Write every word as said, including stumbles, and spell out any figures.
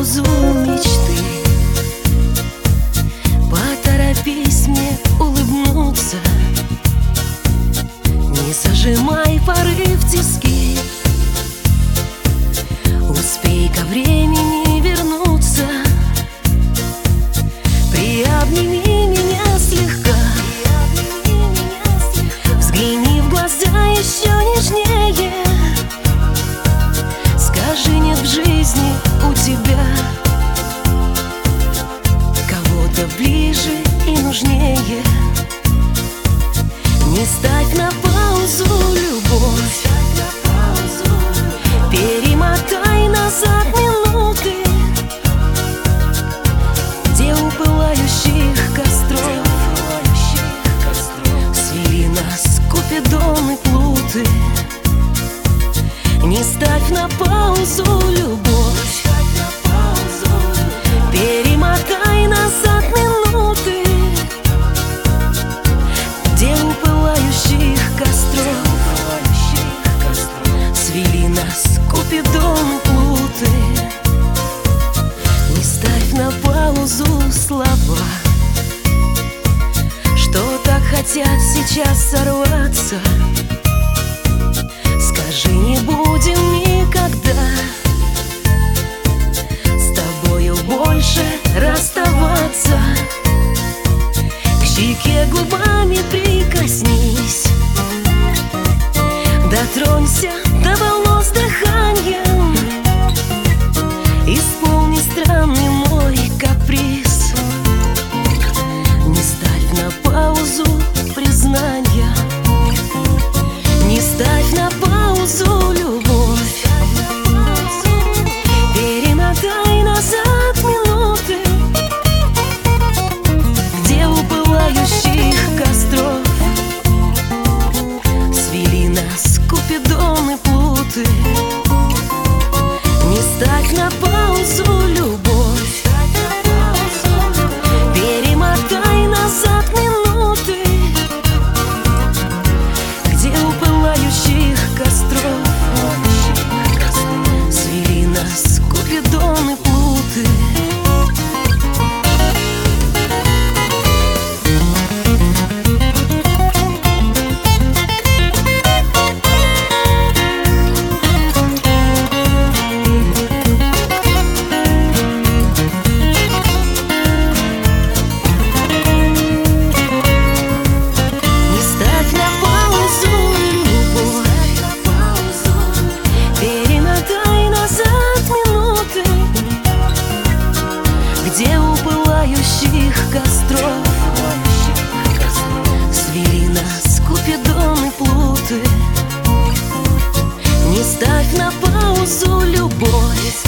паузу мечты. Поторопись мне улыбнуться, не зажимай порыв в тиски. Успей ко времени вернуться, приобними меня слегка, взгляни в глаза еще нежнее. Скажи, нет в жизни у тебя кого-то ближе и нужнее. Не ставь на паузу любовь, перемотай назад минуты, где у пылающих костров свели нас Купидон и Плуты. Не ставь на паузу любовь, перемотай назад минуты, где у пылающих костров свели нас Купидон и Плуты. Не ставь на паузу слова, что так хотят сейчас сорваться. Скажи, не будем никогда с тобою больше расставаться. К щеке губами прикоснись, дотронься до волос дыханием, исполни странный мой каприз. Не ставь на паузу признания, не ставь на паузу любовь, перемотай назад минуты, где у пылающих костров свели нас Купидон и Плуты. Не ставь на паузу любовь, перемотай назад минуты, где у пылающих костров свели нас Купидон и Плуты. Где у пылающих костров свели нас Купидон и Плуты. Не ставь на паузу любовь,